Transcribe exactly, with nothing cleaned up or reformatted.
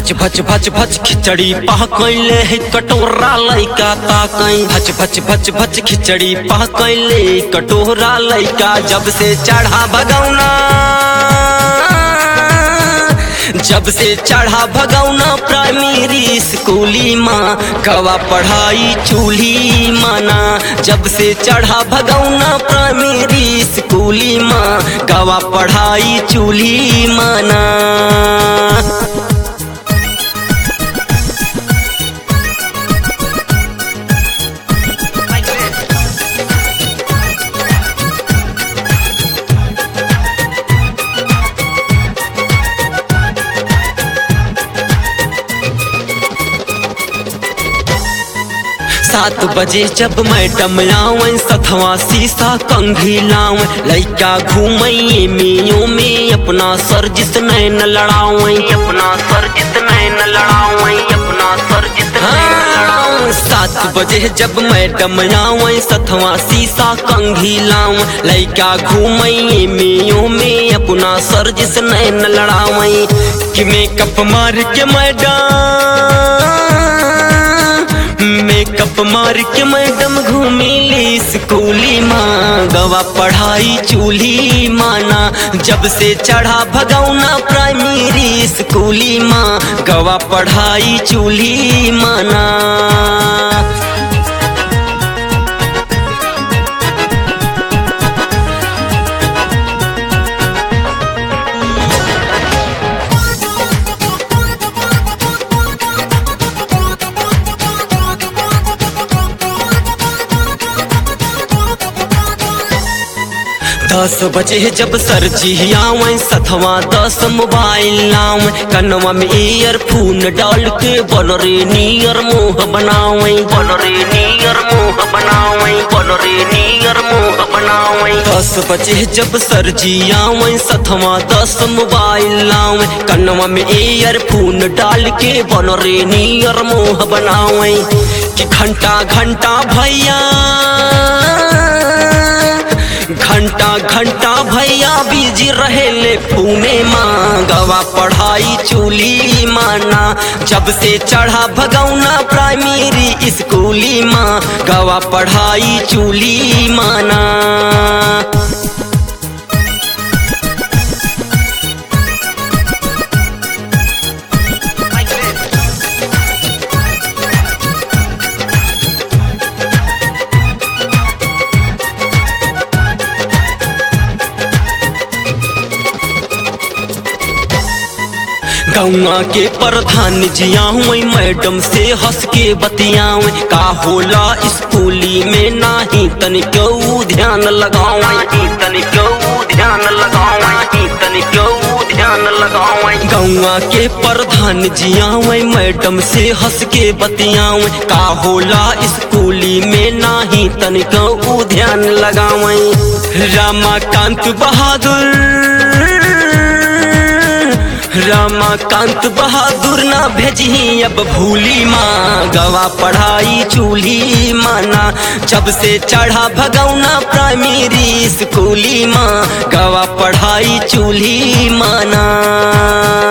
भच भच भच भच खिचड़ी पकैले है कटोरा लइका ताकई भच भच भच भच खिचड़ी पकैले कटोरा लइका जब से चढ़ा भगौना जब से चढ़ा भगौना प्राइमरी स्कूली माँ कवा पढ़ाई चूल्ही माना जब से चढ़ा भगौना प्राइमरी स्कूली माँ कवा पढ़ाई चूल्ही माना। सात बजे जब मैडम आवे सथवा शीशा कंघी लावे लइका घूमे मियों में अपना सर जिस नैन लड़ावे अपना सर जिस नैन लड़ावे अपना सर जिस नैन लड़ावे। सात बजे जब मैडम आवे सथवा शीशा कंघी लावे लइका घूमे मियों में अपना सर जिस नैन लड़ावे कि मेकअप मार के मैडम मेकअप मार के मैडम घूमिली स्कूली माँ गवा पढ़ाई चूल्ही माना जब से चढ़ा भगौना प्राइमरी स्कूली माँ गवा पढ़ाई चूल्ही माना। दस बजे जब सर जी आवे सथवा दस मोबाइल लावे कनवा में ईयरफोन डाल के बनरे नियर मुँह बनावे बनरे नियर मुँह बनावे बनरे नियर मुँह बनावे। दस बजे जब सर जी आवे सथवा दस मोबाइल लावे कनवा में ईयरफोन डाल के बनरे नियर मुँह बनावे कि घंटा घंटा भैया घंटा घंटा भैया बिजी रहेले पुणे माँ गवा पढ़ाई चूल्ही माना जब से चढ़ा भगौना प्राइमरी स्कूली माँ गवा पढ़ाई चूल्ही माना। गौआ के प्रधान जिया हुई मैडम से हंस के बतियावे का होला स्कूली में नाही तनिको ध्यान लगावे नाही तनिको ध्यान लगावे नाही तनिको ध्यान लगावे। गौआ के प्रधान जिया हुई मैडम से हंस के बतियावे का होला स्कूली में नाही तनिको ध्यान लगावे। रमाकांत बहादुर रमाकांत बहादुर ना भेजी अब भूली माँ गवा पढ़ाई चूल्ही माना जब से चढ़ा भगौना प्राइमरी स्कूली माँ गवा पढ़ाई चूल्ही माना।